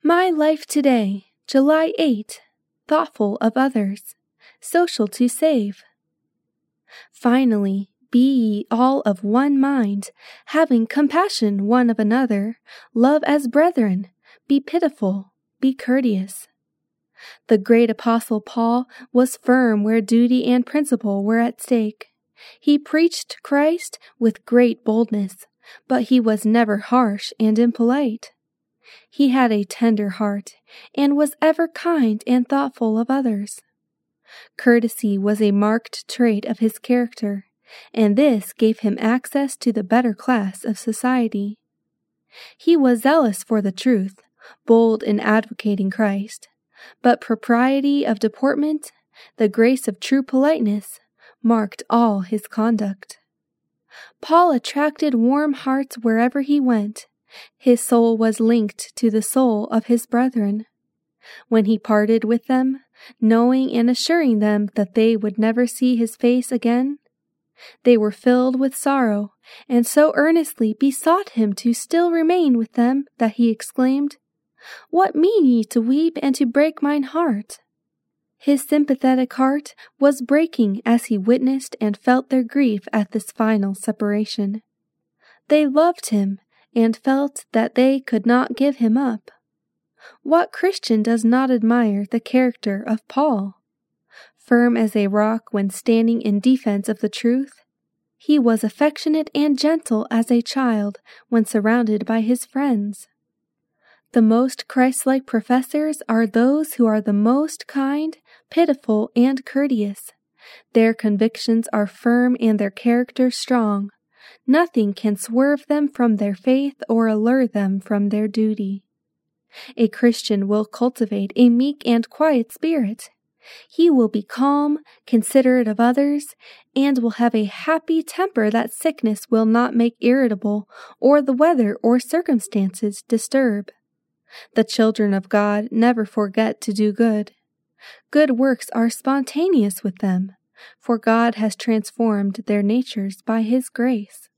My life today, July 8, thoughtful of others, social to save. Finally, be ye all of one mind, having compassion one of another, love as brethren, be pitiful, be courteous. The great apostle Paul was firm where duty and principle were at stake. He preached Christ with great boldness, but he was never harsh and impolite. He had a tender heart, and was ever kind and thoughtful of others. Courtesy was a marked trait of his character, and this gave him access to the better class of society. He was zealous for the truth, bold in advocating Christ, but propriety of deportment, the grace of true politeness, marked all his conduct. Paul attracted warm hearts wherever he went. His soul was linked to the soul of his brethren. When he parted with them, knowing and assuring them that they would never see his face again, they were filled with sorrow, and so earnestly besought him to still remain with them that he exclaimed, "What mean ye to weep and to break mine heart?" His sympathetic heart was breaking as he witnessed and felt their grief at this final separation. They loved him and felt that they could not give him up. What Christian does not admire the character of Paul? Firm as a rock when standing in defense of the truth, he was affectionate and gentle as a child when surrounded by his friends. The most Christ-like professors are those who are the most kind, pitiful, and courteous. Their convictions are firm and their character strong. Nothing can swerve them from their faith or allure them from their duty. A Christian will cultivate a meek and quiet spirit. He will be calm, considerate of others, and will have a happy temper that sickness will not make irritable, or the weather or circumstances disturb. The children of God never forget to do good. Good works are spontaneous with them, for God has transformed their natures by His grace.